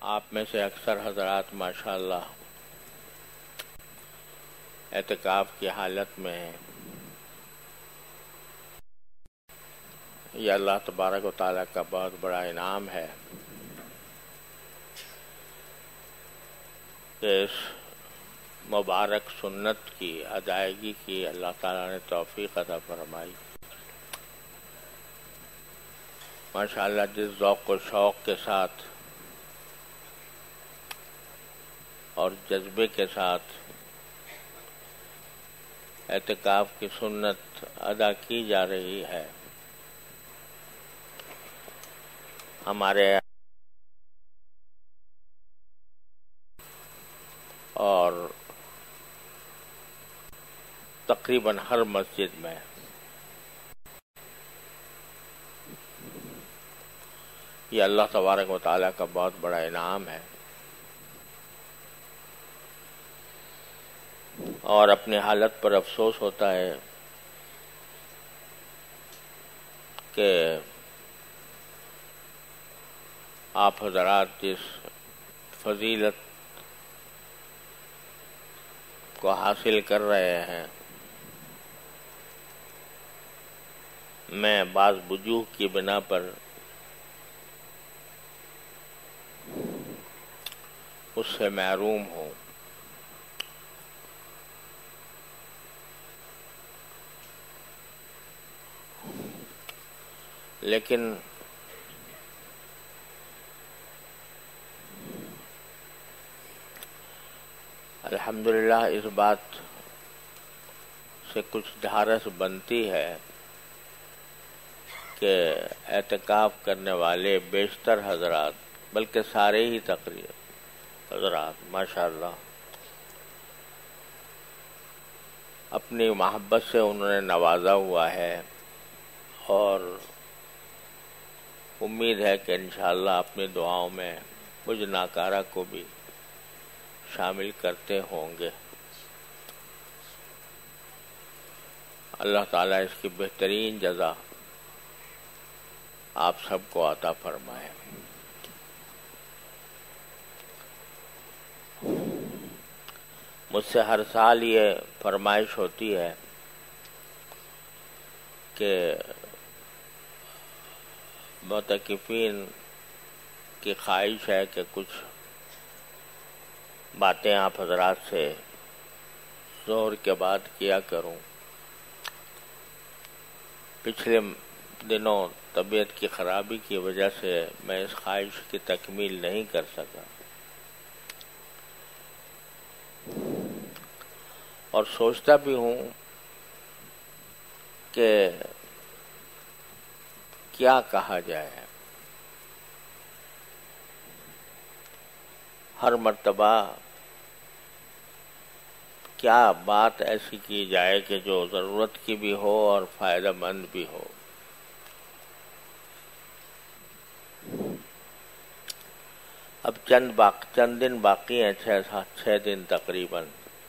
آپ میں سے اکثر حضرات ماشاءاللہ اعتکاف کی حالت میں ہیں. یہ اللہ تبارک و تعالیٰ کا بہت بڑا انعام ہے کہ اس مبارک سنت کی ادائیگی کی اللہ تعالیٰ نے توفیق عطا فرمائی. ماشاءاللہ جس ذوق و شوق کے ساتھ اور جذبے کے ساتھ اعتکاف کی سنت ادا کی جا رہی ہے، ہمارے اور تقریباً ہر مسجد میں یہ اللہ تبارک و تعالیٰ کا بہت بڑا انعام ہے. اور اپنی حالت پر افسوس ہوتا ہے کہ آپ حضرات جس فضیلت کو حاصل کر رہے ہیں، میں بعض وجوہ کی بنا پر اس سے محروم ہوں. لیکن الحمدللہ اس بات سے کچھ ڈھارس بنتی ہے کہ اعتکاف کرنے والے بیشتر حضرات، بلکہ سارے ہی تقریباً حضرات ماشاءاللہ اپنی محبت سے انہوں نے نوازا ہوا ہے، اور امید ہے کہ انشاءاللہ اپنی دعاؤں میں مجھ ناکارہ کو بھی شامل کرتے ہوں گے. اللہ تعالیٰ اس کی بہترین جزا آپ سب کو عطا فرمائے. مجھ سے ہر سال یہ فرمائش ہوتی ہے کہ معتکفین کی خواہش ہے کہ کچھ باتیں آپ حضرات سے ظہر کے بعد کیا کروں. پچھلے دنوں طبیعت کی خرابی کی وجہ سے میں اس خواہش کی تکمیل نہیں کر سکا، اور سوچتا بھی ہوں کہ کیا کہا جائے. ہر مرتبہ کیا بات ایسی کی جائے کہ جو ضرورت کی بھی ہو اور فائدہ مند بھی ہو. اب چند دن باقی ہیں، 6 دن تقریباً.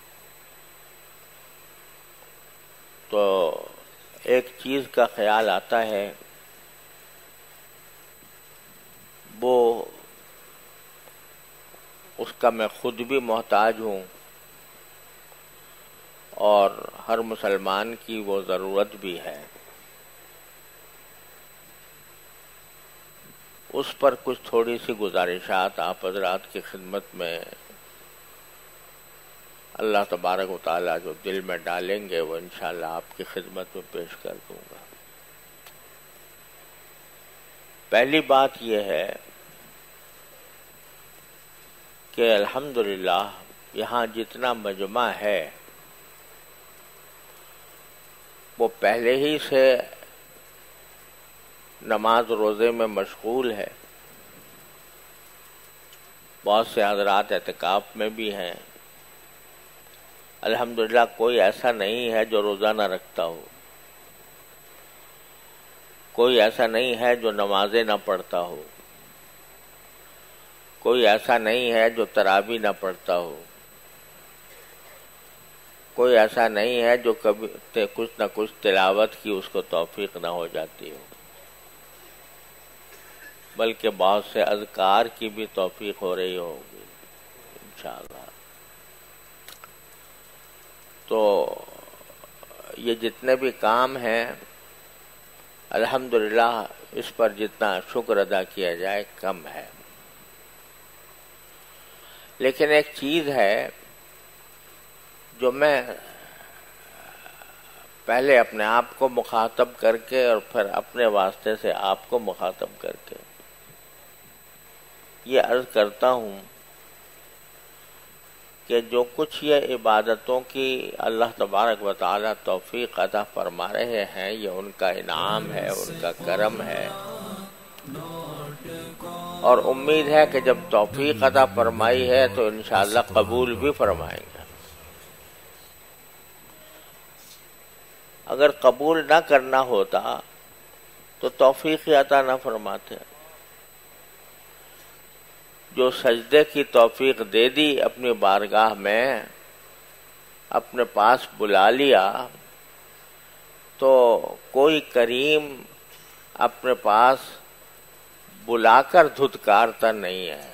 تو ایک چیز کا خیال آتا ہے، وہ اس کا میں خود بھی محتاج ہوں، اور ہر مسلمان کی وہ ضرورت بھی ہے. اس پر کچھ تھوڑی سی گزارشات آپ حضرات کی خدمت میں اللہ تبارک و تعالیٰ جو دل میں ڈالیں گے وہ انشاءاللہ آپ کی خدمت میں پیش کر دوں گا. پہلی بات یہ ہے کہ الحمدللہ یہاں جتنا مجمع ہے وہ پہلے ہی سے نماز روزے میں مشغول ہے. بہت سے حضرات اعتکاف میں بھی ہیں. الحمدللہ کوئی ایسا نہیں ہے جو روزہ نہ رکھتا ہو، کوئی ایسا نہیں ہے جو نمازیں نہ پڑھتا ہو، کوئی ایسا نہیں ہے جو تراویح نہ پڑھتا ہو، کوئی ایسا نہیں ہے جو کبھی کچھ نہ کچھ تلاوت کی اس کو توفیق نہ ہو جاتی ہو. بلکہ بہت سے اذکار کی بھی توفیق ہو رہی ہوگی انشاءاللہ۔ تو یہ جتنے بھی کام ہیں الحمدللہ اس پر جتنا شکر ادا کیا جائے کم ہے، لیکن ایک چیز ہے جو میں پہلے اپنے آپ کو مخاطب کر کے اور پھر اپنے واسطے سے آپ کو مخاطب کر کے یہ عرض کرتا ہوں کہ جو کچھ یہ عبادتوں کی اللہ تبارک و تعالی توفیق عطا فرما رہے ہیں یہ ان کا انعام ہے، ان کا کرم ہے، اور امید ہے کہ جب توفیق عطا فرمائی ہے تو انشاءاللہ قبول بھی فرمائیں گے۔ اگر قبول نہ کرنا ہوتا تو توفیق ہی عطا نہ فرماتے۔ جو سجدے کی توفیق دے دی اپنی بارگاہ میں، اپنے پاس بلا لیا، تو کوئی کریم اپنے پاس بلا کر دھتکارتا نہیں ہے۔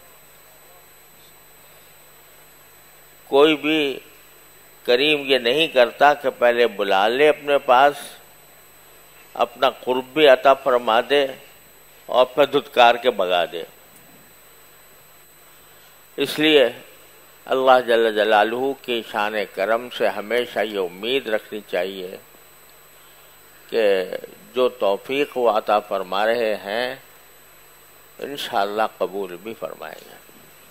کوئی بھی کریم یہ نہیں کرتا کہ پہلے بلا لے اپنے پاس، اپنا قرب بھی عطا فرما دے اور پھر دھتکار کے بھگا دے۔ اس لیے اللہ جل جلالہ کی شان کرم سے ہمیشہ یہ امید رکھنی چاہیے کہ جو توفیق وہ عطا فرما رہے ہیں انشاءاللہ قبول بھی فرمائیں گے۔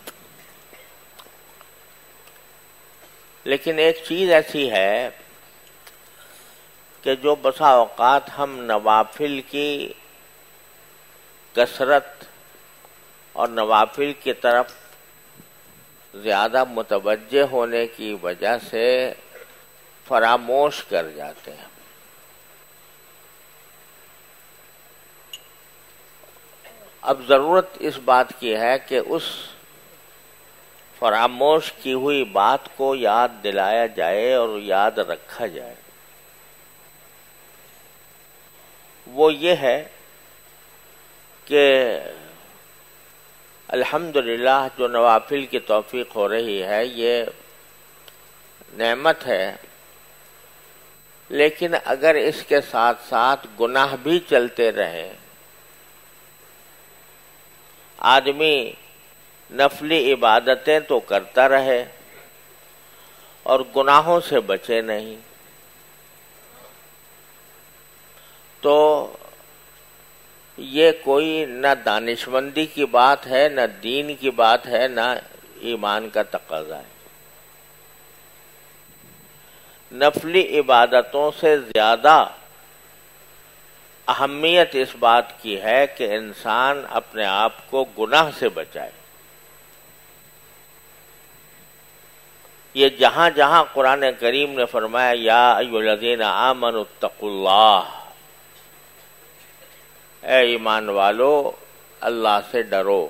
لیکن ایک چیز ایسی ہے کہ جو بسا اوقات ہم نوافل کی کثرت اور نوافل کی طرف زیادہ متوجہ ہونے کی وجہ سے فراموش کر جاتے ہیں۔ اب ضرورت اس بات کی ہے کہ اس فراموش کی ہوئی بات کو یاد دلایا جائے اور یاد رکھا جائے۔ وہ یہ ہے کہ الحمدللہ جو نوافل کی توفیق ہو رہی ہے یہ نعمت ہے، لیکن اگر اس کے ساتھ ساتھ گناہ بھی چلتے رہیں، آدمی نفلی عبادتیں تو کرتا رہے اور گناہوں سے بچے نہیں، تو یہ کوئی نہ دانشمندی کی بات ہے، نہ دین کی بات ہے، نہ ایمان کا تقاضا ہے۔ نفلی عبادتوں سے زیادہ اہمیت اس بات کی ہے کہ انسان اپنے آپ کو گناہ سے بچائے۔ یہ جہاں جہاں قرآن کریم نے فرمایا یا ایھا الذین آمنوا اتقوا اللہ، اے ایمان والو اللہ سے ڈرو۔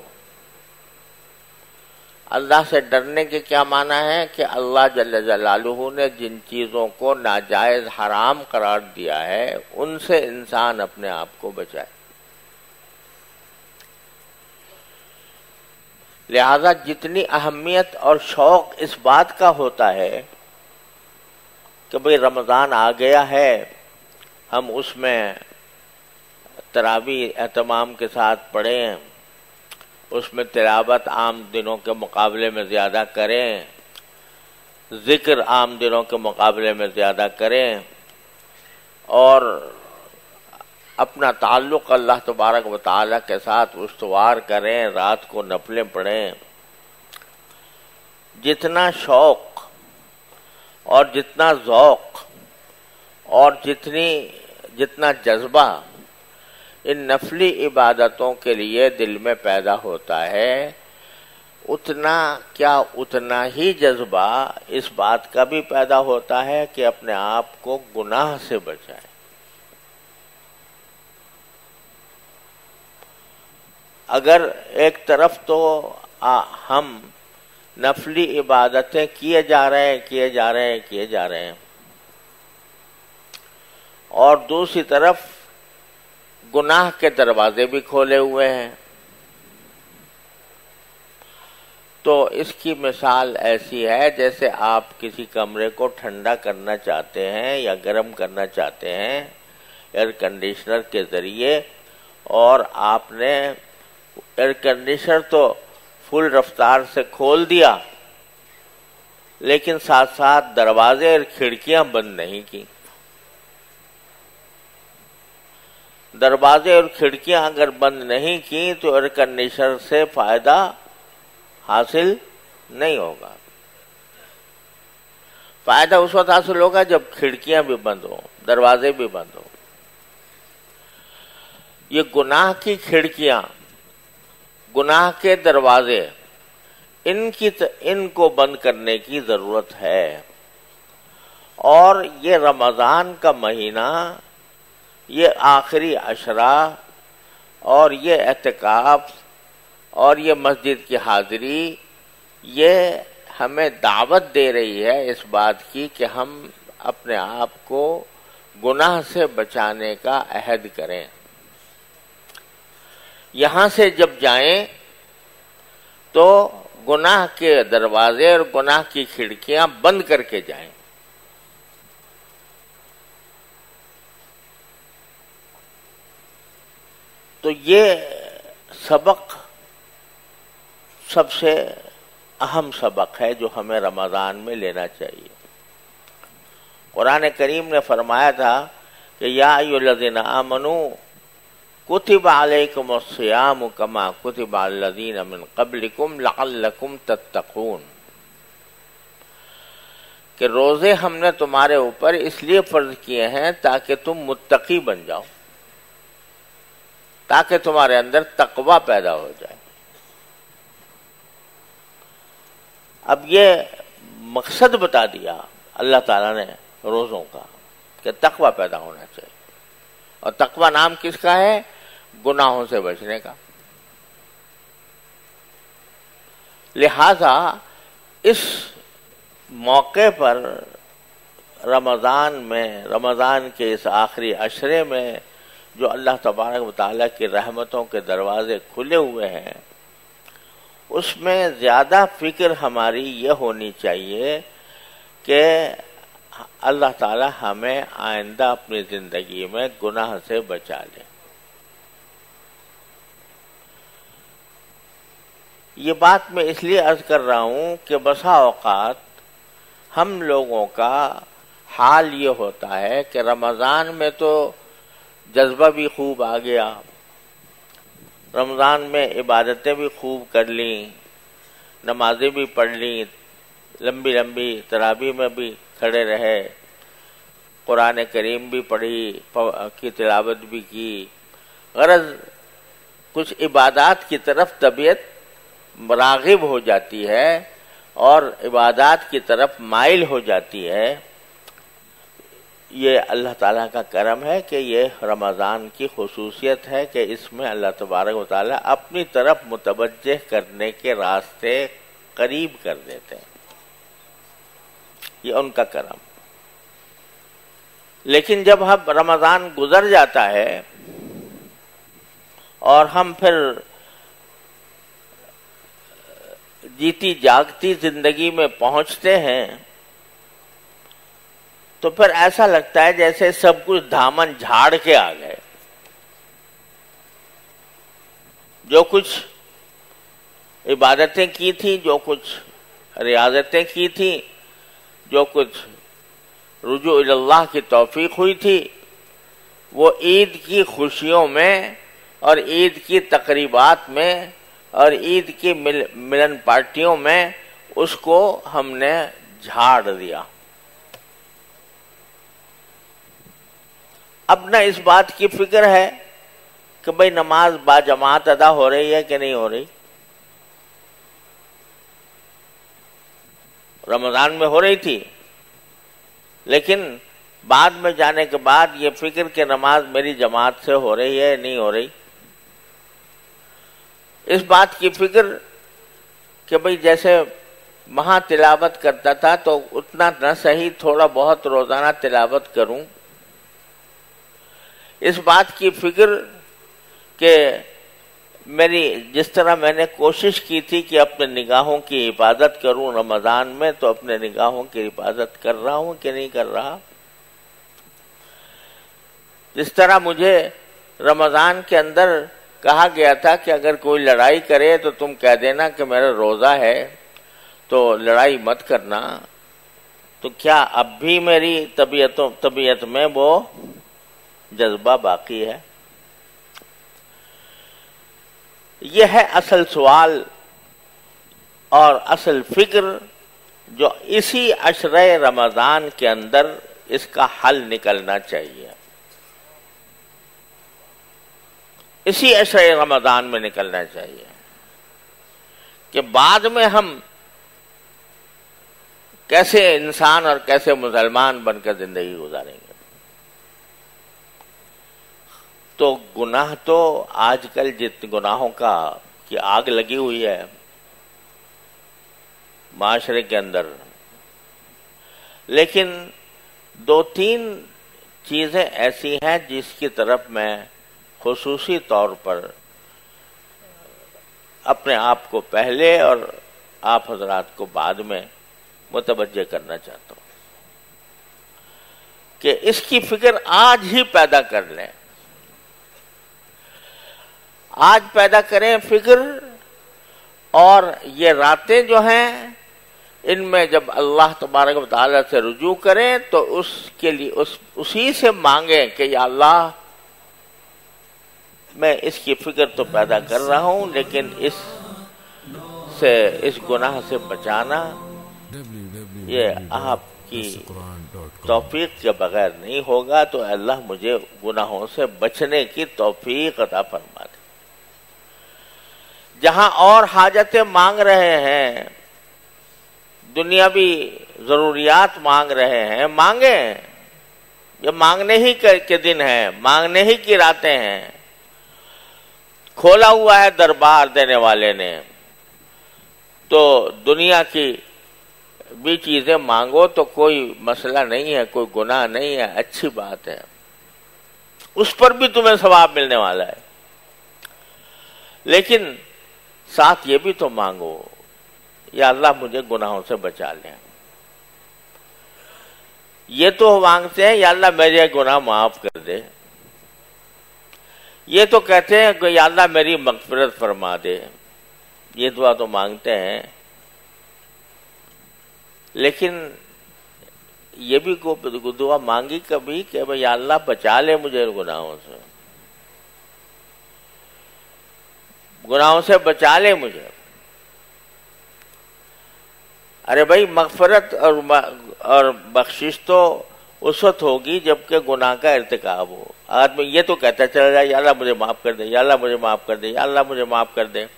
اللہ سے ڈرنے کے کیا معنی ہے کہ اللہ جل جلالہ نے جن چیزوں کو ناجائز حرام قرار دیا ہے ان سے انسان اپنے آپ کو بچائے۔ لہذا جتنی اہمیت اور شوق اس بات کا ہوتا ہے کہ بھئی رمضان آ گیا ہے، ہم اس میں تراویح اہتمام کے ساتھ پڑھیں، اس میں تلاوت عام دنوں کے مقابلے میں زیادہ کریں، ذکر عام دنوں کے مقابلے میں زیادہ کریں، اور اپنا تعلق اللہ تبارک و تعالی کے ساتھ استوار کریں، رات کو نفلیں پڑھیں۔ جتنا شوق اور جتنا ذوق اور جتنا جذبہ ان نفلی عبادتوں کے لیے دل میں پیدا ہوتا ہے، اتنا ہی جذبہ اس بات کا بھی پیدا ہوتا ہے کہ اپنے آپ کو گناہ سے بچائے۔ اگر ایک طرف تو ہم نفلی عبادتیں کیے جا رہے ہیں اور دوسری طرف گناہ کے دروازے بھی کھولے ہوئے ہیں، تو اس کی مثال ایسی ہے جیسے آپ کسی کمرے کو ٹھنڈا کرنا چاہتے ہیں یا گرم کرنا چاہتے ہیں ایئر کنڈیشنر کے ذریعے، اور آپ نے ایئر کنڈیشنر تو فل رفتار سے کھول دیا لیکن ساتھ ساتھ دروازے اور کھڑکیاں بند نہیں کی۔ دروازے اور کھڑکیاں اگر بند نہیں کی تو ایئر کنڈیشنر سے فائدہ حاصل نہیں ہوگا۔ فائدہ اس وقت حاصل ہوگا جب کھڑکیاں بھی بند ہوں، دروازے بھی بند ہوں۔ یہ گناہ کی کھڑکیاں، گناہ کے دروازے، ان کو بند کرنے کی ضرورت ہے۔ اور یہ رمضان کا مہینہ، یہ آخری عشرہ اور یہ اعتکاف اور یہ مسجد کی حاضری، یہ ہمیں دعوت دے رہی ہے اس بات کی کہ ہم اپنے آپ کو گناہ سے بچانے کا عہد کریں۔ یہاں سے جب جائیں تو گناہ کے دروازے اور گناہ کی کھڑکیاں بند کر کے جائیں۔ تو یہ سبق سب سے اہم سبق ہے جو ہمیں رمضان میں لینا چاہیے۔ قرآن کریم نے فرمایا تھا کہ یا ایھا الذین آمنوا کتب علیکم الصیام کما کتب علی الذین من قبلکم لعلکم تتقون، کہ روزے ہم نے تمہارے اوپر اس لیے فرض کیے ہیں تاکہ تم متقی بن جاؤ، تاکہ تمہارے اندر تقوی پیدا ہو جائے۔ اب یہ مقصد بتا دیا اللہ تعالیٰ نے روزوں کا کہ تقوی پیدا ہونا چاہیے، اور تقوی نام کس کا ہے؟ گناہوں سے بچنے کا۔ لہذا اس موقع پر رمضان کے اس آخری عشرے میں جو اللہ تبارک و تعالیٰ کی رحمتوں کے دروازے کھلے ہوئے ہیں، اس میں زیادہ فکر ہماری یہ ہونی چاہیے کہ اللہ تعالیٰ ہمیں آئندہ اپنی زندگی میں گناہ سے بچا لے۔ یہ بات میں اس لیے عرض کر رہا ہوں کہ بسا اوقات ہم لوگوں کا حال یہ ہوتا ہے کہ رمضان میں تو جذبہ بھی خوب آ گیا، رمضان میں عبادتیں بھی خوب کر لیں، نمازیں بھی پڑھ لیں، لمبی لمبی تراویح میں بھی کھڑے رہے، قرآن کریم بھی پڑھی کی تلاوت بھی کی، غرض کچھ عبادات کی طرف طبیعت راغب ہو جاتی ہے اور عبادات کی طرف مائل ہو جاتی ہے۔ یہ اللہ تعالیٰ کا کرم ہے کہ یہ رمضان کی خصوصیت ہے کہ اس میں اللہ تبارک و تعالیٰ اپنی طرف متوجہ کرنے کے راستے قریب کر دیتے ہیں، یہ ان کا کرم۔ لیکن جب رمضان گزر جاتا ہے اور ہم پھر جیتی جاگتی زندگی میں پہنچتے ہیں تو پھر ایسا لگتا ہے جیسے سب کچھ دامن جھاڑ کے آ گئے، جو کچھ عبادتیں کی تھیں، جو کچھ ریاضتیں کی تھیں، جو کچھ رجوع اللہ کی توفیق ہوئی تھی، وہ عید کی خوشیوں میں اور عید کی تقریبات میں اور عید کی ملن پارٹیوں میں اس کو ہم نے جھاڑ دیا۔ اب نہ اس بات کی فکر ہے کہ بھئی نماز با جماعت ادا ہو رہی ہے کہ نہیں ہو رہی۔ رمضان میں ہو رہی تھی، لیکن بعد میں جانے کے بعد یہ فکر کہ نماز میری جماعت سے ہو رہی ہے نہیں ہو رہی، اس بات کی فکر کہ بھئی جیسے وہاں تلاوت کرتا تھا تو اتنا نہ صحیح تھوڑا بہت روزانہ تلاوت کروں، اس بات کی فکر کہ جس طرح میں نے کوشش کی تھی کہ اپنے نگاہوں کی حفاظت کروں رمضان میں، تو اپنے نگاہوں کی حفاظت کر رہا ہوں کہ نہیں کر رہا؟ جس طرح مجھے رمضان کے اندر کہا گیا تھا کہ اگر کوئی لڑائی کرے تو تم کہہ دینا کہ میرا روزہ ہے، تو لڑائی مت کرنا، تو کیا اب بھی میری طبیعت میں وہ جذبہ باقی ہے؟ یہ ہے اصل سوال اور اصل فکر جو اسی عشرہ رمضان کے اندر اس کا حل نکلنا چاہیے، اسی عشرہ رمضان میں نکلنا چاہیے کہ بعد میں ہم کیسے انسان اور کیسے مسلمان بن کر زندگی گزاریں گے۔ تو گناہ تو آج کل جتنے گناہوں کی آگ لگی ہوئی ہے معاشرے کے اندر، لیکن دو تین چیزیں ایسی ہیں جس کی طرف میں خصوصی طور پر اپنے آپ کو پہلے اور آپ حضرات کو بعد میں متوجہ کرنا چاہتا ہوں کہ اس کی فکر آج ہی پیدا کر لیں، آج پیدا کریں فکر، اور یہ راتیں جو ہیں ان میں جب اللہ تبارک و تعالیٰ سے رجوع کریں تو اس کے لیے اسی سے مانگیں کہ یا اللہ میں اس کی فکر تو پیدا کر رہا ہوں، لیکن اس گناہ سے بچانا یہ آپ کی توفیق کے بغیر نہیں ہوگا، تو اللہ مجھے گناہوں سے بچنے کی توفیق عطا فرما دے۔ جہاں اور حاجتیں مانگ رہے ہیں، دنیاوی ضروریات مانگ رہے ہیں، مانگیں، یہ مانگنے ہی کے دن ہیں، مانگنے ہی کی راتیں ہیں، کھولا ہوا ہے دربار دینے والے نے، تو دنیا کی بھی چیزیں مانگو تو کوئی مسئلہ نہیں ہے، کوئی گناہ نہیں ہے، اچھی بات ہے، اس پر بھی تمہیں ثواب ملنے والا ہے، لیکن ساتھ یہ بھی تو مانگو یا اللہ مجھے گناہوں سے بچا لیں۔ یہ تو مانگتے ہیں یا اللہ میرے گناہ معاف کر دے، یہ تو کہتے ہیں کہ یا اللہ میری مغفرت فرما دے، یہ دعا تو مانگتے ہیں، لیکن یہ بھی دعا مانگی کبھی کہ یا اللہ بچا لے مجھے گناہوں سے، گناہوں سے بچا لے مجھے۔ ارے بھائی مغفرت اور بخشش تو اس وقت ہوگی جبکہ گناہ کا ارتکاب ہو۔ آدمی یہ تو کہتا چلا جائے یا اللہ مجھے معاف کر دے، یا اللہ مجھے معاف کر دے، یا اللہ مجھے معاف کر دے،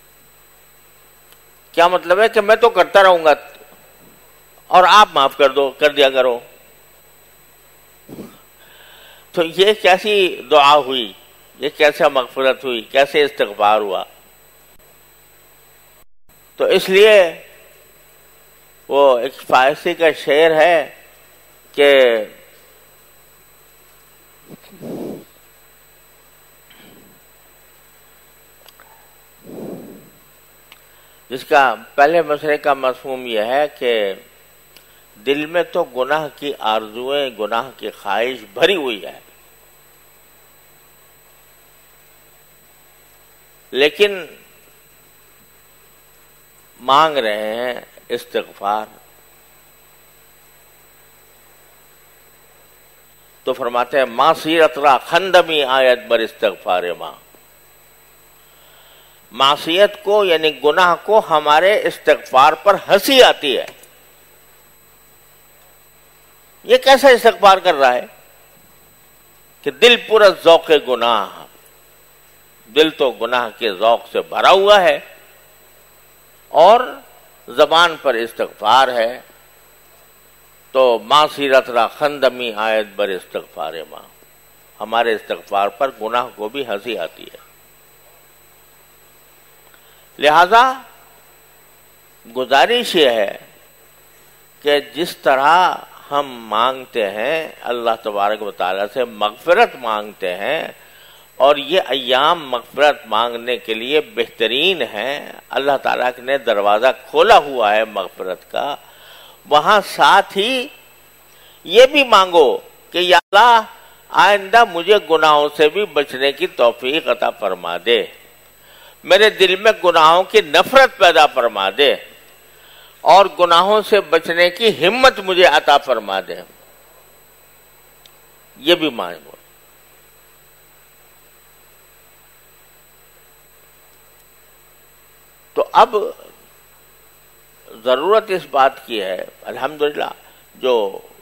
کیا مطلب ہے کہ میں تو کرتا رہوں گا اور آپ معاف کر دیا کرو؟ تو یہ کیسی دعا ہوئی، یہ کیسا مغفرت ہوئی، کیسے استغفار ہوا؟ تو اس لیے وہ ایک فارسی کا شعر ہے کہ جس کا پہلے مسئلے کا مفہوم یہ ہے کہ دل میں تو گناہ کی آرزوئیں، گناہ کی خواہش بھری ہوئی ہے، لیکن مانگ رہے ہیں استغفار۔ تو فرماتے ہیں معصیت را خندمی آیت بر استغفار ماں، معصیت کو یعنی گناہ کو ہمارے استغفار پر ہنسی آتی ہے۔ یہ کیسا استغفار کر رہا ہے کہ دل پورا ذوق گناہ، دل تو گناہ کے ذوق سے بھرا ہوا ہے اور زبان پر استغفار ہے، تو معصیت را خندمی آیت بر استغفار ماں، ہمارے استغفار پر گناہ کو بھی ہنسی آتی ہے۔ لہذا گزارش یہ ہے کہ جس طرح ہم مانگتے ہیں اللہ تبارک و تعالیٰ سے مغفرت مانگتے ہیں اور یہ ایام مغفرت مانگنے کے لیے بہترین ہیں. اللہ تعالیٰ نے دروازہ کھولا ہوا ہے مغفرت کا. وہاں ساتھ ہی یہ بھی مانگو کہ یا اللہ آئندہ مجھے گناہوں سے بھی بچنے کی توفیق عطا فرما دے، میرے دل میں گناہوں کی نفرت پیدا فرما دے اور گناہوں سے بچنے کی ہمت مجھے عطا فرما دے. یہ بھی مانگو. تو اب ضرورت اس بات کی ہے، الحمدللہ جو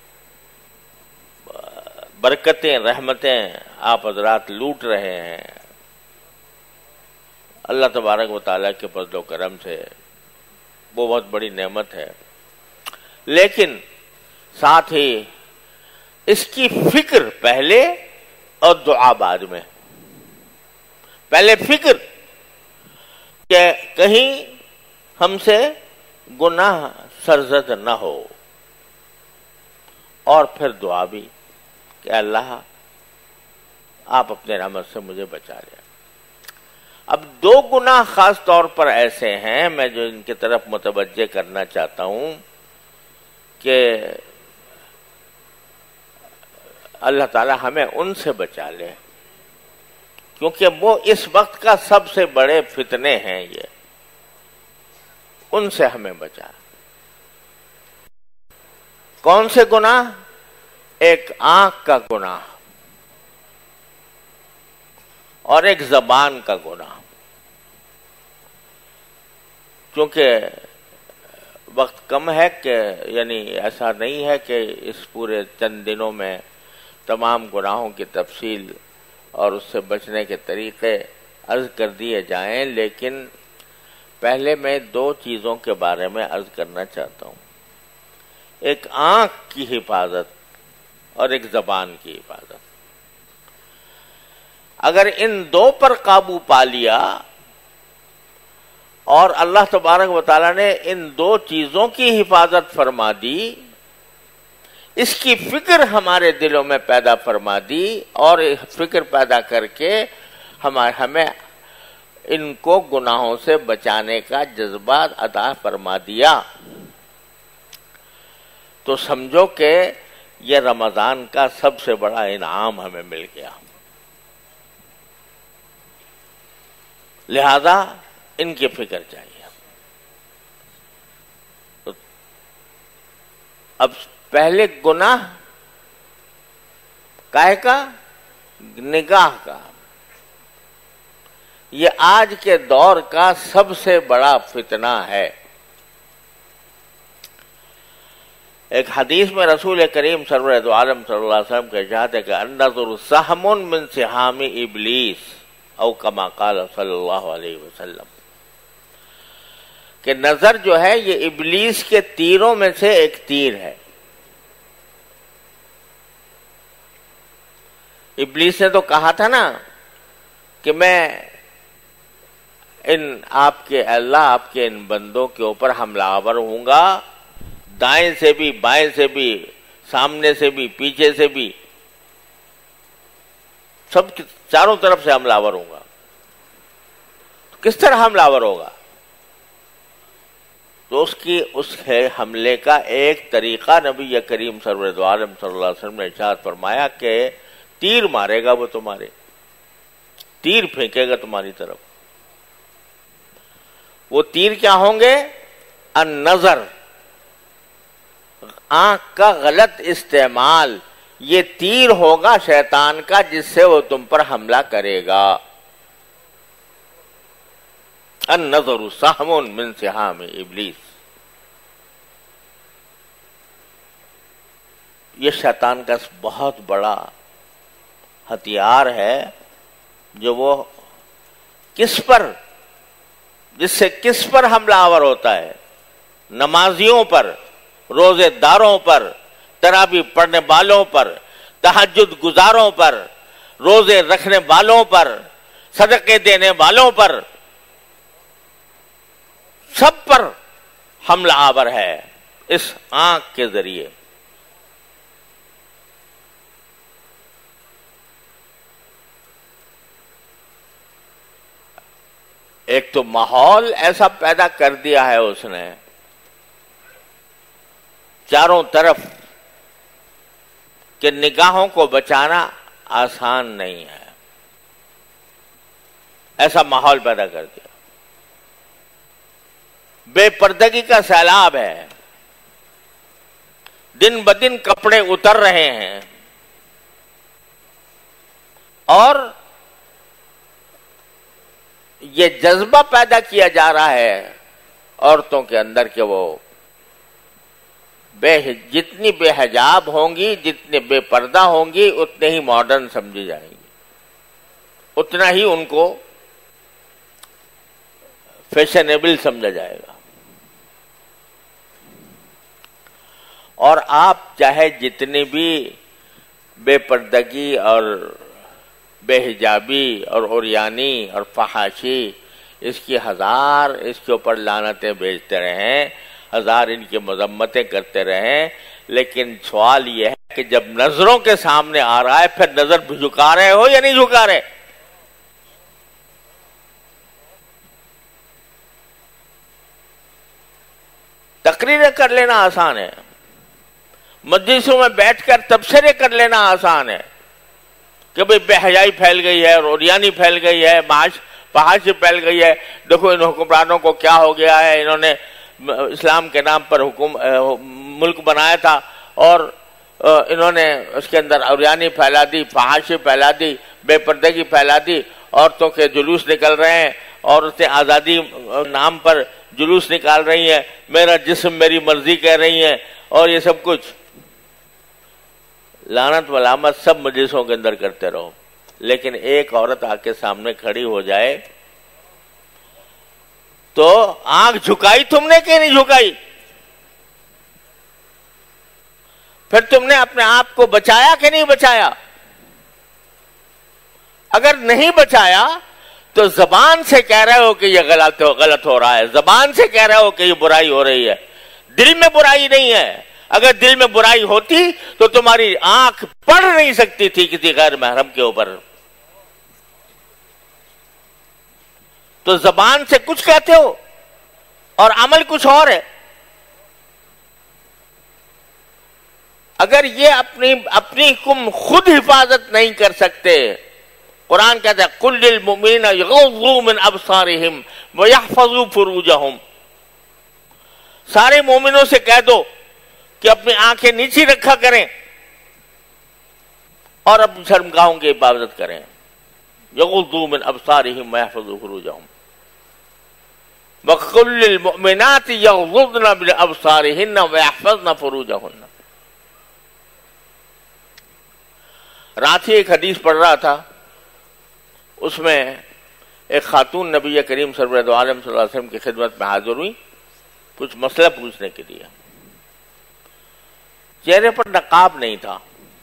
برکتیں رحمتیں آپ حضرات لوٹ رہے ہیں اللہ تبارک و تعالیٰ کے فضل و کرم سے، وہ بہت بڑی نعمت ہے. لیکن ساتھ ہی اس کی فکر پہلے اور دعا بعد میں. پہلے فکر کہ کہیں ہم سے گناہ سرزد نہ ہو، اور پھر دعا بھی کہ اللہ آپ اپنے رحمت سے مجھے بچا لیں. اب دو گناہ خاص طور پر ایسے ہیں میں جو ان کی طرف متوجہ کرنا چاہتا ہوں کہ اللہ تعالی ہمیں ان سے بچا لے، کیونکہ وہ اس وقت کا سب سے بڑے فتنے ہیں. یہ ان سے ہمیں بچا. کون سے گناہ؟ ایک آنکھ کا گناہ اور ایک زبان کا گناہ. کیونکہ وقت کم ہے کہ یعنی ایسا نہیں ہے کہ اس پورے چند دنوں میں تمام گناہوں کی تفصیل اور اس سے بچنے کے طریقے عرض کر دیے جائیں، لیکن پہلے میں دو چیزوں کے بارے میں عرض کرنا چاہتا ہوں. ایک آنکھ کی حفاظت اور ایک زبان کی حفاظت. اگر ان دو پر قابو پا لیا اور اللہ تبارک و تعالیٰ نے ان دو چیزوں کی حفاظت فرما دی، اس کی فکر ہمارے دلوں میں پیدا فرما دی اور فکر پیدا کر کے ہمیں ان کو گناہوں سے بچانے کا جذبات عطا فرما دیا، تو سمجھو کہ یہ رمضان کا سب سے بڑا انعام ہمیں مل گیا. لہذا ان کی فکر چاہیے. تو اب پہلے گناہ کاہے کا؟ نگاہ کا. یہ آج کے دور کا سب سے بڑا فتنہ ہے. ایک حدیث میں رسول کریم سرور دو عالم صلی اللہ علیہ وسلم کا ارشاد ہے کہ النظر سہم من سہام ابلیس او کما قال صلی اللہ علیہ وسلم، کہ نظر جو ہے یہ ابلیس کے تیروں میں سے ایک تیر ہے. ابلیس نے تو کہا تھا نا کہ میں آپ کے ان بندوں کے اوپر حملہ آور ہوں گا، دائیں سے بھی بائیں سے بھی سامنے سے بھی پیچھے سے بھی، سب چاروں طرف سے حملہ آور ہوں گا. کس طرح حملہ آور ہوگا؟ تو اس حملے کا ایک طریقہ نبی کریم سرور دو عالم صلی اللہ علیہ وسلم نے ارشاد فرمایا کہ تیر مارے گا، وہ تمہارے تیر پھینکے گا تمہاری طرف. وہ تیر کیا ہوں گے؟ النظر، آنکھ کا غلط استعمال. یہ تیر ہوگا شیطان کا جس سے وہ تم پر حملہ کرے گا. النظر سہم من سہام ابلیس. یہ شیطان کا بہت بڑا ہتھیار ہے جو وہ جس سے کس پر حملہ آور ہوتا ہے؟ نمازیوں پر، روزے داروں پر، تراویح پڑھنے والوں پر، تہجد گزاروں پر، روزے رکھنے والوں پر، صدقے دینے والوں پر، سب پر حملہ آور ہے اس آنکھ کے ذریعے. ایک تو ماحول ایسا پیدا کر دیا ہے اس نے چاروں طرف کہ نگاہوں کو بچانا آسان نہیں ہے، ایسا ماحول پیدا کر دیا. بے پردگی کا سیلاب ہے، دن بدن کپڑے اتر رہے ہیں، اور یہ جذبہ پیدا کیا جا رہا ہے عورتوں کے اندر کہ وہ جتنی بے حجاب ہوں گی، جتنے بے پردہ ہوں گی، اتنے ہی ماڈرن سمجھی جائیں گی، اتنا ہی ان کو فیشنیبل سمجھا جائے گا. اور آپ چاہے جتنی بھی بے پردگی اور بے حجابی اور عریانی اور فحاشی اس کے اوپر لعنتیں بھیجتے رہیں، ہزار ان کی مذمتیں کرتے رہیں، لیکن سوال یہ ہے کہ جب نظروں کے سامنے آ رہا ہے پھر نظر جھکا رہے ہو یا نہیں جھکا رہے؟ تقریریں کر لینا آسان ہے، مجلسوں میں بیٹھ کر تبصرے کر لینا آسان ہے کہ بھئی بے حیائی پھیل گئی ہے، روریانی پھیل گئی ہے، فحاشی پھیل گئی ہے، دیکھو ان حکمرانوں کو کیا ہو گیا ہے، انہوں نے اسلام کے نام پر ملک بنایا تھا اور انہوں نے اس کے اندر عریانی پھیلا دی، فحاشی پھیلا دی، بے پردگی پھیلا دی، عورتوں کے جلوس نکل رہے ہیں، عورتیں آزادی نام پر جلوس نکال رہی ہیں، میرا جسم میری مرضی کہہ رہی ہیں، اور یہ سب کچھ لعنت ملامت سب مجلسوں کے اندر کرتے رہو. لیکن ایک عورت آ کے سامنے کھڑی ہو جائے تو آنکھ جھکائی تم نے کہ نہیں جھکائی؟ پھر تم نے اپنے آپ کو بچایا کہ نہیں بچایا؟ اگر نہیں بچایا تو زبان سے کہہ رہے ہو کہ یہ غلط ہو رہا ہے، زبان سے کہہ رہے ہو کہ یہ برائی ہو رہی ہے، دل میں برائی نہیں ہے. اگر دل میں برائی ہوتی تو تمہاری آنکھ پڑ نہیں سکتی تھی کسی غیر محرم کے اوپر. تو زبان سے کچھ کہتے ہو اور عمل کچھ اور ہے. اگر یہ اپنی خود حفاظت نہیں کر سکتے، قرآن کہتا ہے قُلْ لِلْمُؤْمِنِينَ يَغُضُّوا مِنْ أَبْصَارِهِمْ وَيَحْفَظُوا فُرُوجَهُمْ، سارے مومنوں سے کہہ دو کہ اپنی آنکھیں نیچی رکھا کریں اور اپنی شرمگاہوں کی حفاظت کریں. يَغُضُّوا مِنْ أَبْصَارِهِمْ وَيَحْفَظُوا فُرُوجَهُمْ وَقُلْ لِلْمُؤْمِنَاتِ يَغْضُضْنَ مِنْ أَبْصَارِهِنَّ وَيَحْفَظْنَ فُرُوجَهُنَّ. رات ہی ایک حدیث پڑھ رہا تھا، اس میں ایک خاتون نبی کریم سرور دو عالم صلی اللہ علیہ وسلم کی خدمت میں حاضر ہوئی کچھ مسئلہ پوچھنے کے لیے. چہرے پر نقاب نہیں تھا،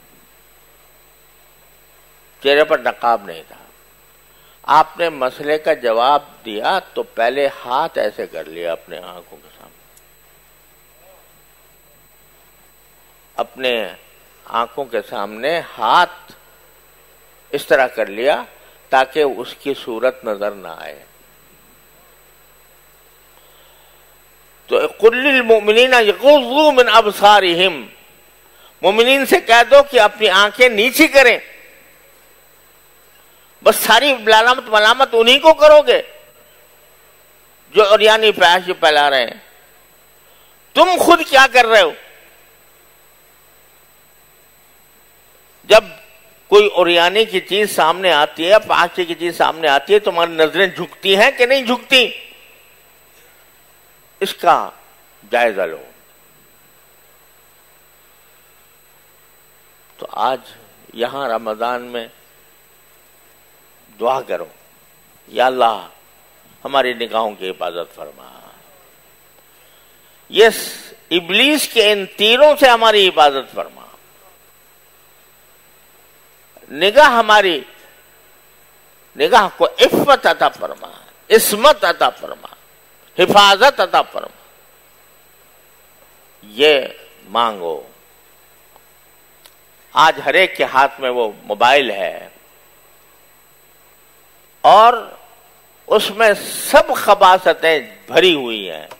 چہرے پر نقاب نہیں تھا. آپ نے مسئلے کا جواب دیا تو پہلے ہاتھ ایسے کر لیا اپنے آنکھوں کے سامنے، اپنے آنکھوں کے سامنے ہاتھ اس طرح کر لیا تاکہ اس کی صورت نظر نہ آئے. تو قُلْ لِلْمُؤْمِنِينَ يَغُضُّوا مِنْ أَبْصَارِهِمْ، مومنین سے کہہ دو کہ اپنی آنکھیں نیچی کریں. بس ساری ملامت انہی کو کرو گے جو عریانی فحاشی پھیلا رہے ہیں. تم خود کیا کر رہے ہو؟ جب کوئی عریانی کی چیز سامنے آتی ہے، فحاشی کی چیز سامنے آتی ہے، تمہاری نظریں جھکتی ہیں کہ نہیں جھکتی؟ اس کا جائزہ لو. تو آج یہاں رمضان میں دعا کرو، یا اللہ ہماری نگاہوں کی حفاظت فرما، یس ابلیس کے ان تیروں سے ہماری حفاظت فرما. ہماری نگاہ کو عفت عطا فرما، عصمت عطا فرما، حفاظت عطا فرما. یہ مانگو. آج ہر ایک کے ہاتھ میں وہ موبائل ہے اور اس میں سب خباثتیں بھری ہوئی ہیں.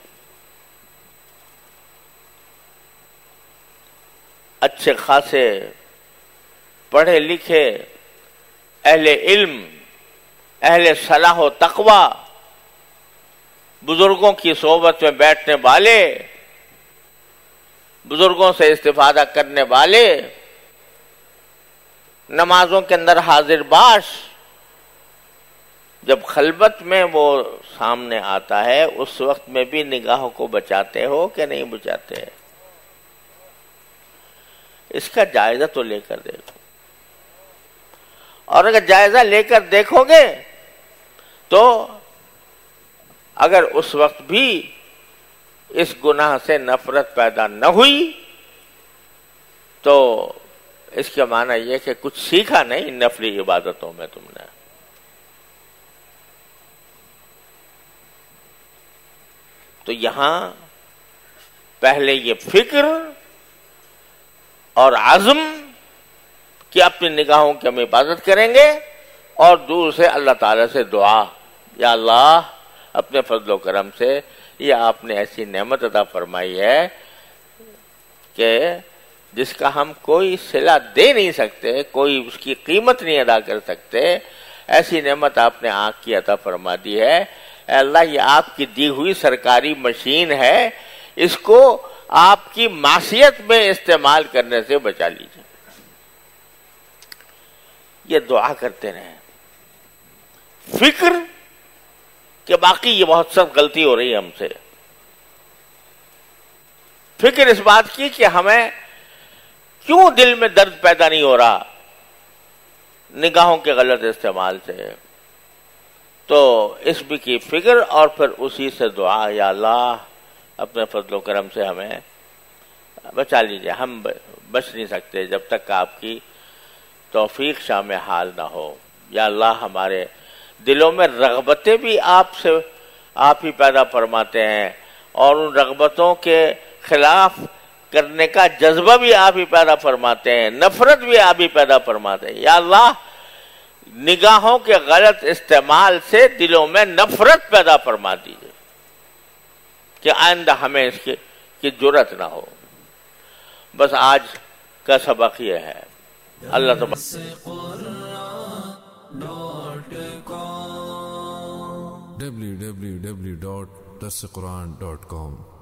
اچھے خاصے پڑھے لکھے اہل علم، اہل صلاح و تقوی، بزرگوں کی صحبت میں بیٹھنے والے، بزرگوں سے استفادہ کرنے والے، نمازوں کے اندر حاضر باش، جب خلوت میں وہ سامنے آتا ہے اس وقت میں بھی نگاہوں کو بچاتے ہو کہ نہیں بچاتے؟ اس کا جائزہ تو لے کر دیکھو. اور اگر جائزہ لے کر دیکھو گے تو اگر اس وقت بھی اس گناہ سے نفرت پیدا نہ ہوئی تو اس کا معنی یہ کہ کچھ سیکھا نہیں نفلی عبادتوں میں تم نے. تو یہاں پہلے یہ فکر اور عزم کہ اپنی نگاہوں کی ہم حفاظت کریں گے، اور دور سے اللہ تعالیٰ سے دعا، یا اللہ اپنے فضل و کرم سے یہ آپ نے ایسی نعمت عطا فرمائی ہے کہ جس کا ہم کوئی صلہ دے نہیں سکتے، کوئی اس کی قیمت نہیں ادا کر سکتے، ایسی نعمت آپ نے آنکھ کی عطا فرما دی ہے. اے اللہ یہ آپ کی دی ہوئی سرکاری مشین ہے، اس کو آپ کی معصیت میں استعمال کرنے سے بچا لیجیے. یہ دعا کرتے رہیں. فکر کہ باقی یہ بہت سخت غلطی ہو رہی ہے ہم سے، فکر اس بات کی کہ ہمیں کیوں دل میں درد پیدا نہیں ہو رہا نگاہوں کے غلط استعمال سے، تو اس بھی کی فکر، اور پھر اسی سے دعا، یا اللہ اپنے فضل و کرم سے ہمیں بچا لیجیے. ہم بچ نہیں سکتے جب تک آپ کی توفیق شامل حال نہ ہو. یا اللہ ہمارے دلوں میں رغبتیں بھی آپ ہی پیدا فرماتے ہیں، اور ان رغبتوں کے خلاف کرنے کا جذبہ بھی آپ ہی پیدا فرماتے ہیں، نفرت بھی آپ ہی پیدا فرماتے ہیں. یا اللہ نگاہوں کے غلط استعمال سے دلوں میں نفرت پیدا فرما دیجیے کہ آئندہ ہمیں اس کی جرأت نہ ہو. بس آج کا سبق یہ ہے. اللہ تبارک www.dasquran.com